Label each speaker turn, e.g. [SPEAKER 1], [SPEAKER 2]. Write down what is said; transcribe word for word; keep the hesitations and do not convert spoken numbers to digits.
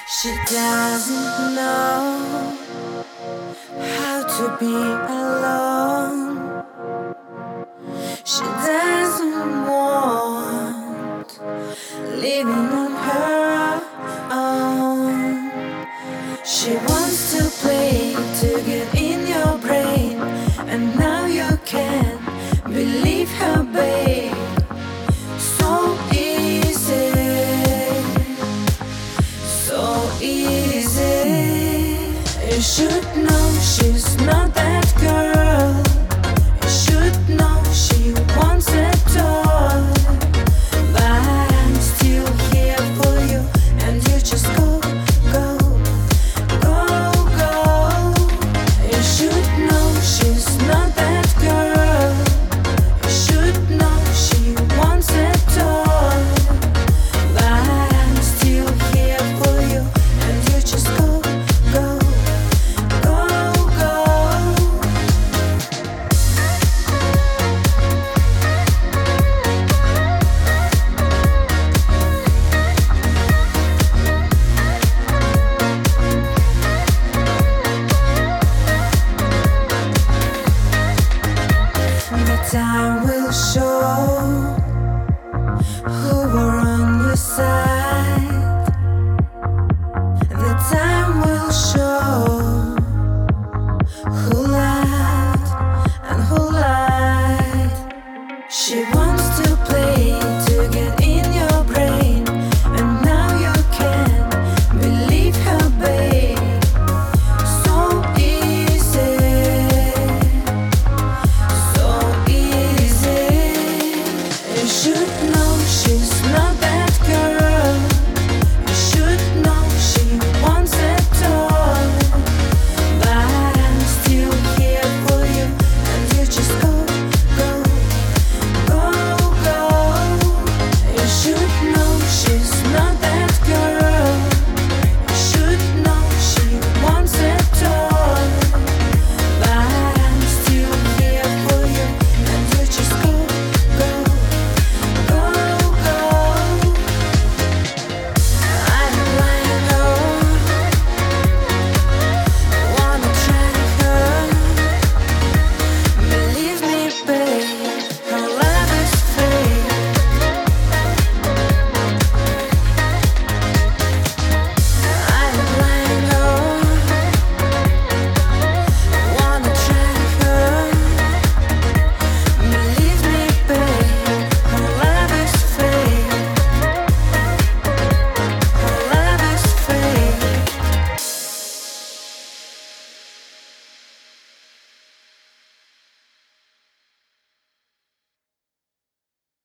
[SPEAKER 1] She doesn't know how to be alone. She doesn't want living on her own. She wants to play to get in your brain, and now you can't believe her, babe. So easy, so easy. You should know she's not that girl.